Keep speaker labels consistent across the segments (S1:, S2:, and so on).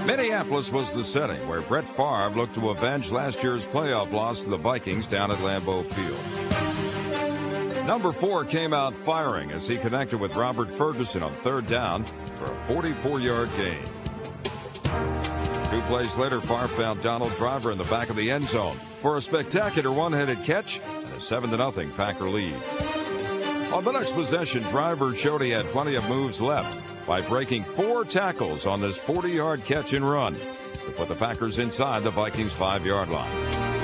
S1: Minneapolis was the setting where Brett Favre looked to avenge last year's playoff loss to the Vikings down at Lambeau Field. Number 4 came out firing as he connected with Robert Ferguson on third down for a 44-yard gain. 2 plays later, Favre found Donald Driver in the back of the end zone for a spectacular one-handed catch and a 7-0 Packer lead. On the next possession, Driver showed he had plenty of moves left by breaking 4 tackles on this 40-yard catch and run to put the Packers inside the Vikings' 5-yard line.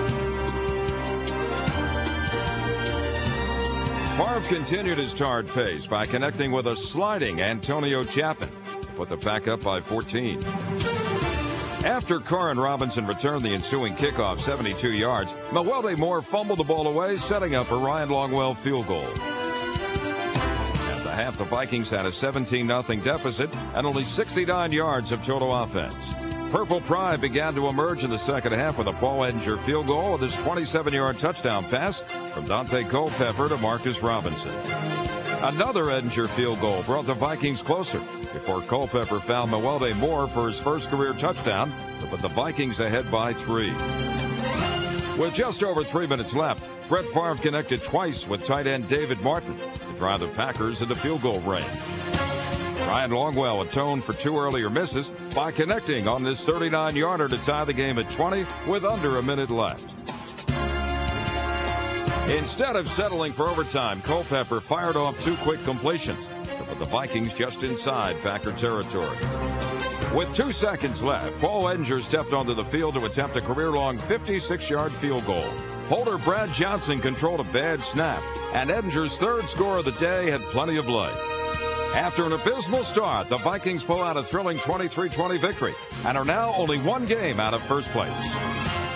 S1: Favre continued his tart pace by connecting with a sliding Antonio Chapman to put the Pack up by 14. After Carr and Robinson returned the ensuing kickoff 72 yards, Mewelde Moore fumbled the ball away, setting up a Ryan Longwell field goal. At the half, the Vikings had a 17-0 deficit and only 69 yards of total offense. Purple pride began to emerge in the second half with a Paul Edinger field goal with his 27-yard touchdown pass from Dante Culpepper to Marcus Robinson. Another Edinger field goal brought the Vikings closer before Culpepper found Mewelde Moore for his first career touchdown to put the Vikings ahead by 3. With just over 3 minutes left, Brett Favre connected twice with tight end David Martin to drive the Packers into field goal range. Ryan Longwell atoned for 2 earlier misses by connecting on this 39-yarder to tie the game at 20 with under a minute left. Instead of settling for overtime, Culpepper fired off 2 quick completions to put the Vikings just inside Packer territory. With 2 seconds left, Paul Edinger stepped onto the field to attempt a career-long 56-yard field goal. Holder Brad Johnson controlled a bad snap, and Edinger's 3rd score of the day had plenty of life. After an abysmal start, the Vikings pull out a thrilling 23-20 victory and are now only 1 game out of first place.